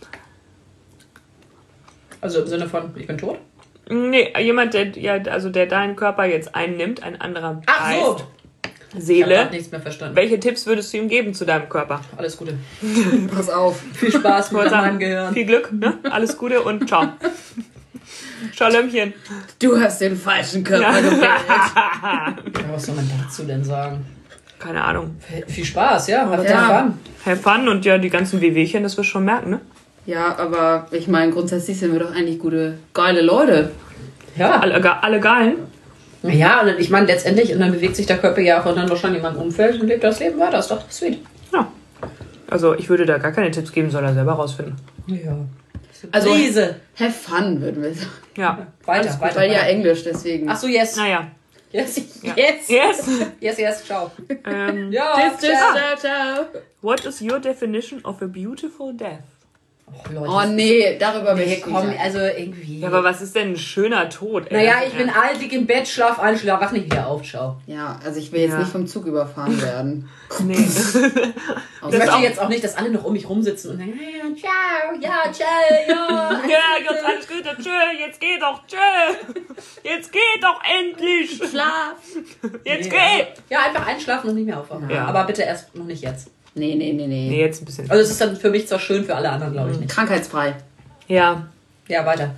Also im Sinne von, ich bin tot? Nee, jemand, der, ja, also der deinen Körper jetzt einnimmt, ein anderer Ach so. Geist, Ich habe Seele. nichts mehr verstanden. Welche Tipps würdest du ihm geben zu deinem Körper? Alles Gute. Pass auf. Viel Spaß mit wollte sagen, meinem Gehirn. Viel Glück, ne? Alles Gute und ciao. Schalömchen. Du hast den falschen Körper gewählt. Ja, was soll man dazu denn sagen? Keine Ahnung. Viel Spaß, ja. Habt Ja. Fun. Have fun und ja, die ganzen Wehwehchen, das wirst du schon merken, ne? Ja, aber ich meine, grundsätzlich sind wir doch eigentlich gute, geile Leute. Ja. Alle, ga- alle Geilen. Ja, und ich meine, letztendlich, und dann bewegt sich der Körper ja auch und dann wahrscheinlich in meinem Umfeld und lebt das Leben weiter. Ist doch sweet. Ja. Also ich würde da gar keine Tipps geben, soll er selber rausfinden. Ja. Also, Riese. have fun, würden wir sagen. Ja. Weiter, weiter. Weil ja weiter. Englisch, deswegen. Ach so, yes. Naja. Yes. Yes. Yes. Yes, yes, ciao. ähm, Ja, Tschüss, tschüss, ciao. ciao, ciao. What is your definition of a beautiful death? Oh, Leute, Oh nee, darüber nee, möchte ich komm, nicht. also irgendwie. Ja, aber was ist denn ein schöner Tod? ey? naja, Das ist ich bin ja- alt, dick im Bett, schlaf ein, schlaf, wach nicht wieder auf, ciao. Ja, also ich will jetzt Ja. nicht vom Zug überfahren werden. Nee. Ich möchte jetzt auch nicht, dass alle noch um mich rumsitzen und sagen, ja, ciao, ja, ciao, ja. Ja, Gott, alles Gute, tschö, jetzt geh doch, tschö. Jetzt geh doch endlich. Schlaf. Jetzt Nee, geh. Ja, einfach einschlafen und nicht mehr aufwachen. Ja. Aber bitte erst noch nicht jetzt. Nee, nee, nee, nee. Nee, jetzt ein bisschen. Also es ist dann für mich zwar schön, für alle anderen glaube ich nicht. Krankheitsfrei. Ja. Ja, weiter.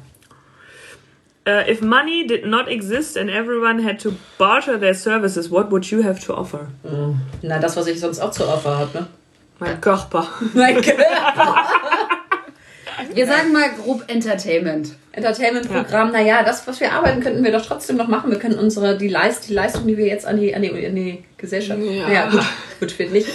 Uh, if money did not exist and everyone had to barter their services, what would you have to offer? Na, das, was ich sonst auch zur Offer habe, ne? Mein Körper. Mein Körper. Wir sagen mal grob Entertainment. Entertainment-Programm, naja, das, was wir arbeiten, könnten wir doch trotzdem noch machen. Wir können unsere, die, Leist, die Leistung, die wir jetzt an die, an die, an die Gesellschaft... Ja. Ja, gut, gut, finde ich.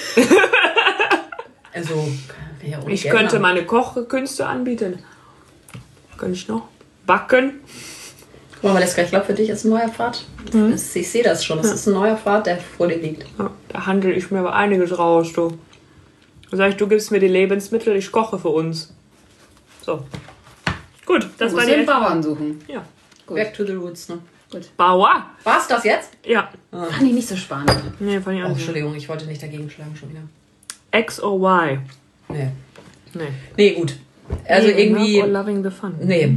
Also, kann ja ohne Ich Geld könnte machen. meine Kochkünste anbieten. Könnte ich noch? Backen. Guck mal, Valeska, ich glaube, für dich ist ein neuer Pfad. Das, ich sehe das schon. Es ist ein neuer Pfad, der vor dir liegt. Ja, da handle ich mir aber einiges raus, du. Da sag ich, du gibst mir die Lebensmittel, ich koche für uns. So. Gut, das Du war musst die den Elf- Bauern suchen. Ja. Gut. Back to the roots, ne? Bauer? War's das jetzt? Ja. Fand ich nicht so spannend. Nee, fand ich Oh, auch nicht. Entschuldigung, ich wollte nicht dagegen schlagen schon wieder. X or Y? Nee. Nee. Nee, gut. Also Hating irgendwie... love or loving the fun? Nee.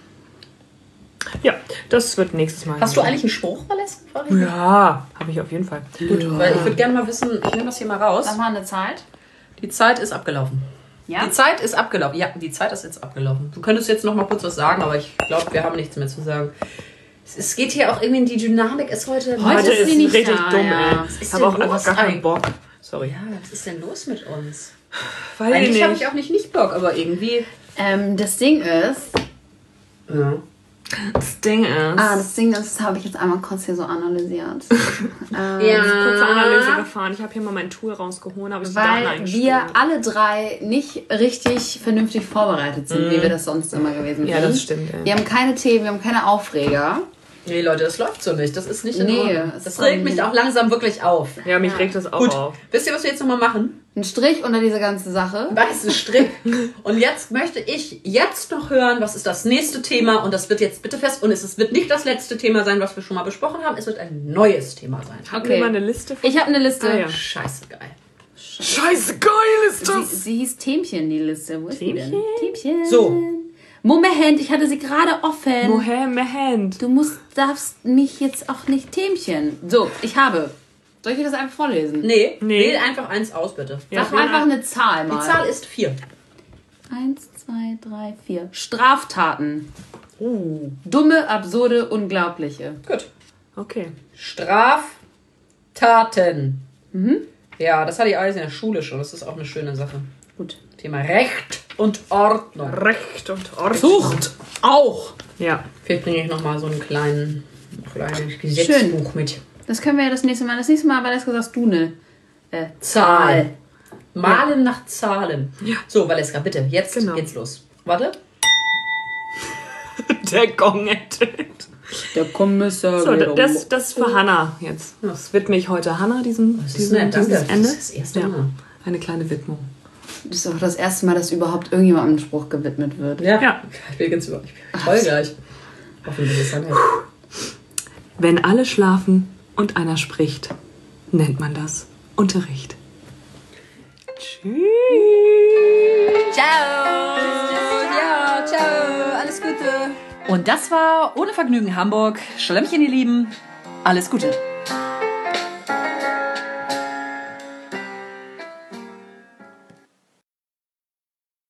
Ja, das wird nächstes Mal. Hast du eigentlich einen Spruch, Valeska? Ja, habe ich auf jeden Fall. Gut, weil ich würde gerne mal wissen, ich nehme das hier mal raus. Sag mal eine Zeit. Die Zeit ist abgelaufen. Ja? Die Zeit ist abgelaufen. Ja, die Zeit ist jetzt abgelaufen. Du könntest jetzt noch mal kurz was sagen, aber ich glaube, wir haben nichts mehr zu sagen. Es, es geht hier auch irgendwie in die Dynamik ist heute... Heute Heute ist ist sie nicht richtig da, dumm, ja. ey. Was ist Ich denn habe auch los einfach gar keinen eigentlich? Bock. Sorry. Ja, was ist denn los mit uns? Weil Eigentlich habe nicht. ich auch nicht nicht Bock, aber irgendwie... Ähm, das Ding ist... Ja. Das Ding ist. Ah, das Ding ist, das habe ich jetzt einmal kurz hier so analysiert. ähm, Ja. kurze Analyse gefahren. Ich habe hier mal mein Tool rausgeholt, habe ich die Daten Weil eingespielt. wir alle drei nicht richtig vernünftig vorbereitet sind, wie wir das sonst immer gewesen Ja, sind. das stimmt, ey. Wir haben keine Themen, wir haben keine Aufreger. Nee, Leute, das läuft so nicht. Das ist nicht in Nee, Ordnung. es Das ist regt so- mich auch langsam wirklich auf. Ja, mich regt das auch Gut, auf. wisst ihr, was wir jetzt nochmal machen? Ein Strich unter diese ganze Sache. Weißen Strick. Und jetzt möchte ich jetzt noch hören, was ist das nächste Thema. Und das wird jetzt bitte fest. Und es wird nicht das letzte Thema sein, was wir schon mal besprochen haben. Es wird ein neues Thema sein. Hatten wir mal eine Liste von... Ich habe eine Liste. Ah, ja. Scheiße geil. Scheiße, geil ist Sie, sie hieß Themchen, die Liste. Wo ist die denn? Themchen. So. Moment, ich hatte sie gerade offen. Mohammed. Du musst, darfst mich jetzt auch nicht Themchen. So, ich habe. Soll ich dir das einfach vorlesen? Nee, Nee. wähl einfach eins aus, bitte. Ja, Sag einfach eine Zahl mal. Die Zahl ist vier. Eins, zwei, drei, vier. Straftaten. Uh. Dumme, absurde, unglaubliche. Gut. Okay. Straftaten. Mhm. Ja, das hatte ich alles in der Schule schon. Das ist auch eine schöne Sache. Gut. Thema Recht und Ordnung. Recht und Ordnung. Sucht auch. Ja. Vielleicht bringe ich nochmal so einen kleinen, kleines Gesetzbuch mit. Das können wir ja das nächste Mal. Das nächste Mal, Valeska, sagst du eine äh, Zahl. Malen nach Zahlen. Ja. So, Valeska, bitte. Jetzt Genau. geht's los. Warte. Der Gong ertönt. Der Kommissar. So, das, das ist für Hannah jetzt. Das widme ich heute Hannah, diesem, Das ist diesem nett, danke. dieses Das Ende. ist das erste ja. Mal. Eine kleine Widmung. Das ist auch das erste Mal, dass überhaupt irgendjemandem ein Spruch gewidmet wird. Ja. Ja. Ich bin ganz über. Ich bin toll gleich. Hoffentlich ist es dann. Wenn alle schlafen und einer spricht, nennt man das Unterricht. Tschüss. Ciao. Ja, ciao. Alles Gute. Und das war Ohne Vergnügen Hamburg. Schlemmchen, ihr Lieben. Alles Gute.